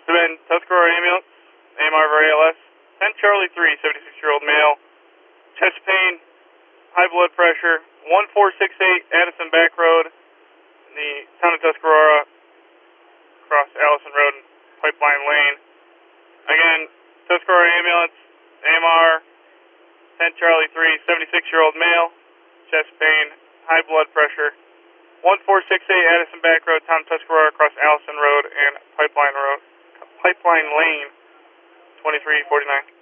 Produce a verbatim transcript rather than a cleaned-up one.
been Tuscarora Ambulance, A M R of A L S, ten Charlie three, seventy-six-year-old male, chest pain, high blood pressure, one four six eight Addison Back Road, in the town of Tuscarora, across Allison Road and Pipeline Lane. Again, Tuscarora Ambulance, A M R, ten Charlie three, seventy-six-year-old male, chest pain, high blood pressure, one four six eight Addison Back Road, town of Tuscarora, across Allison Road and Pipeline Road, Pipeline Lane, twenty-three forty-nine.